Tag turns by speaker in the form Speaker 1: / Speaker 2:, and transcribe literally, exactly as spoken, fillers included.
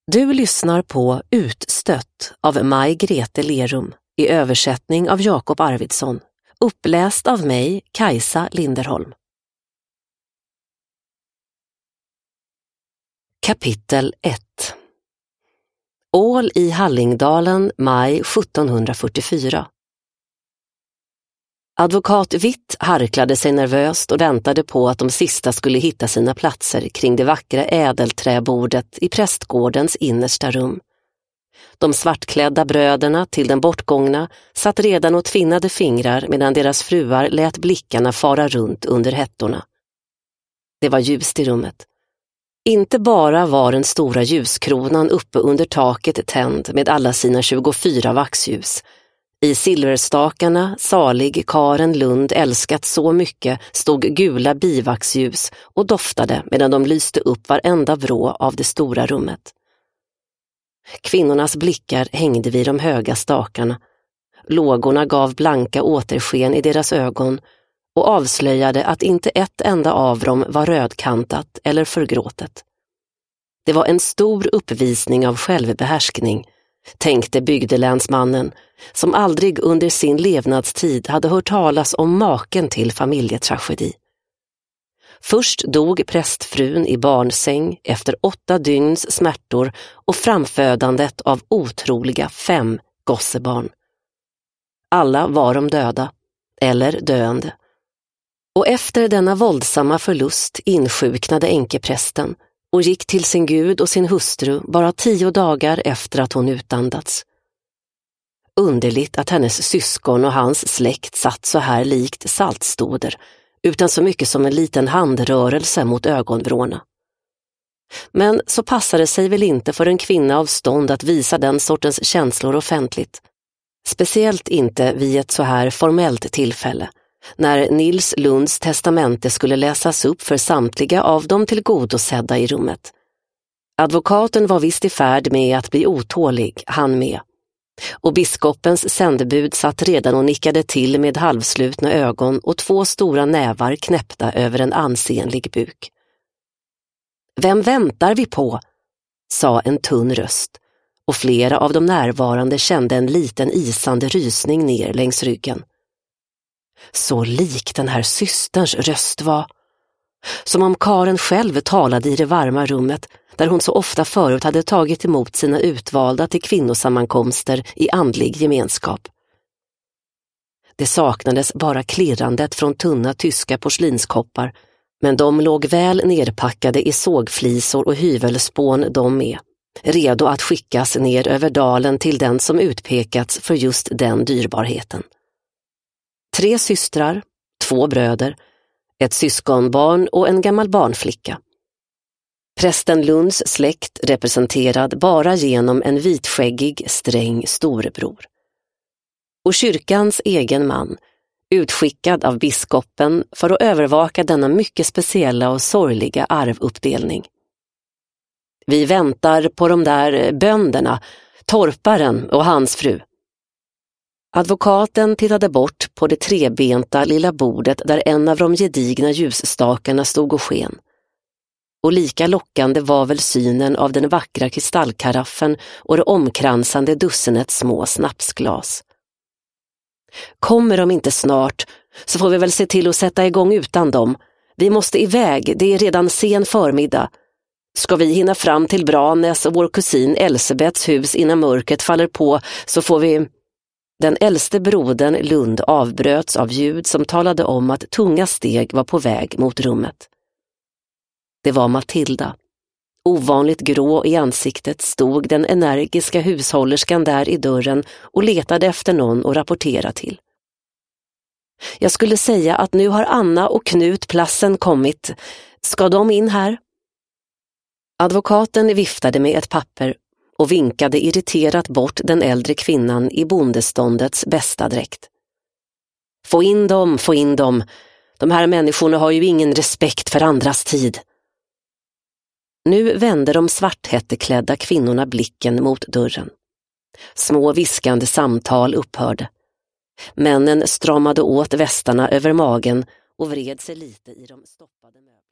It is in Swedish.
Speaker 1: Du lyssnar på Utstött av Maj-Grete Lerum i översättning av Jakob Arvidsson, uppläst av mig, Kajsa Linderholm. Kapitel ett. Ål i Hallingdalen, maj sjuttonhundrafyrtiofyra. Advokat Witt harklade sig nervöst och väntade på att de sista skulle hitta sina platser kring det vackra ädelträbordet i prästgårdens innersta rum. De svartklädda bröderna till den bortgångna satt redan och tvinnade fingrar medan deras fruar lät blickarna fara runt under hättorna. Det var ljust i rummet. Inte bara var den stora ljuskronan uppe under taket tänd med alla sina tjugofyra vaxljus. I silverstakarna, salig Karen Lund älskat så mycket, stod gula bivaxljus och doftade medan de lyste upp varenda vrå av det stora rummet. Kvinnornas blickar hängde vid de höga stakarna. Lågorna gav blanka återsken i deras ögon och avslöjade att inte ett enda av dem var rödkantat eller förgråtet. Det var en stor uppvisning av självbehärskning, tänkte bygdelänsmannen, som aldrig under sin levnadstid hade hört talas om maken till familjetragedi. Först dog prästfrun i barnsäng efter åtta dygns smärtor och framfödandet av otroliga fem gossebarn. Alla var de döda, eller döende. Och efter denna våldsamma förlust insjuknade änkeprästen och gick till sin gud och sin hustru bara tio dagar efter att hon utandats. Underligt att hennes syskon och hans släkt satt så här likt saltstoder, utan så mycket som en liten handrörelse mot ögonvrårna. Men så passade sig väl inte för en kvinna av stånd att visa den sortens känslor offentligt. Speciellt inte vid ett så här formellt tillfälle, när Nils Lunds testamente skulle läsas upp för samtliga av de tillgodosedda i rummet. Advokaten var visst i färd med att bli otålig, han med. Och biskopens sändebud satt redan och nickade till med halvslutna ögon och två stora nävar knäppta över en ansenlig buk. "Vem väntar vi på?" sa en tunn röst, och flera av de närvarande kände en liten isande rysning ner längs ryggen. Så lik den här systerns röst var. Som om Karen själv talade i det varma rummet där hon så ofta förut hade tagit emot sina utvalda till kvinnosammankomster i andlig gemenskap. Det saknades bara klirrandet från tunna tyska porslinskoppar, men de låg väl nerpackade i sågflisor och hyvelspån de med, redo att skickas ner över dalen till den som utpekats för just den dyrbarheten. Tre systrar, två bröder, ett syskonbarn och en gammal barnflicka. Prästen Lunds släkt representerad bara genom en vitskäggig, sträng storebror. Och kyrkans egen man, utskickad av biskopen för att övervaka denna mycket speciella och sorgliga arvuppdelning. "Vi väntar på de där bönderna, torparen och hans fru." Advokaten tittade bort på det trebenta lilla bordet där en av de gedigna ljusstakarna stod och sken. Och lika lockande var väl synen av den vackra kristallkaraffen och det omkransande dussinet små snapsglas. "Kommer de inte snart så får vi väl se till att sätta igång utan dem. Vi måste iväg, det är redan sen förmiddag. Ska vi hinna fram till Branäs och vår kusin Elsebets hus innan mörkret faller på så får vi..." Den äldste brodern Lund avbröts av ljud som talade om att tunga steg var på väg mot rummet. Det var Matilda. Ovanligt grå i ansiktet stod den energiska hushållerskan där i dörren och letade efter någon att rapportera till. "Jag skulle säga att nu har Anna och Knut Plassen kommit. Ska de in här?" Advokaten viftade med ett papper och vinkade irriterat bort den äldre kvinnan i bondeståndets bästa dräkt. "Få in dem, få in dem. De här människorna har ju ingen respekt för andras tid." Nu vände de svarthätteklädda kvinnorna blicken mot dörren. Små viskande samtal upphörde. Männen stramade åt västarna över magen och vred sig lite i de stoppade möblerna.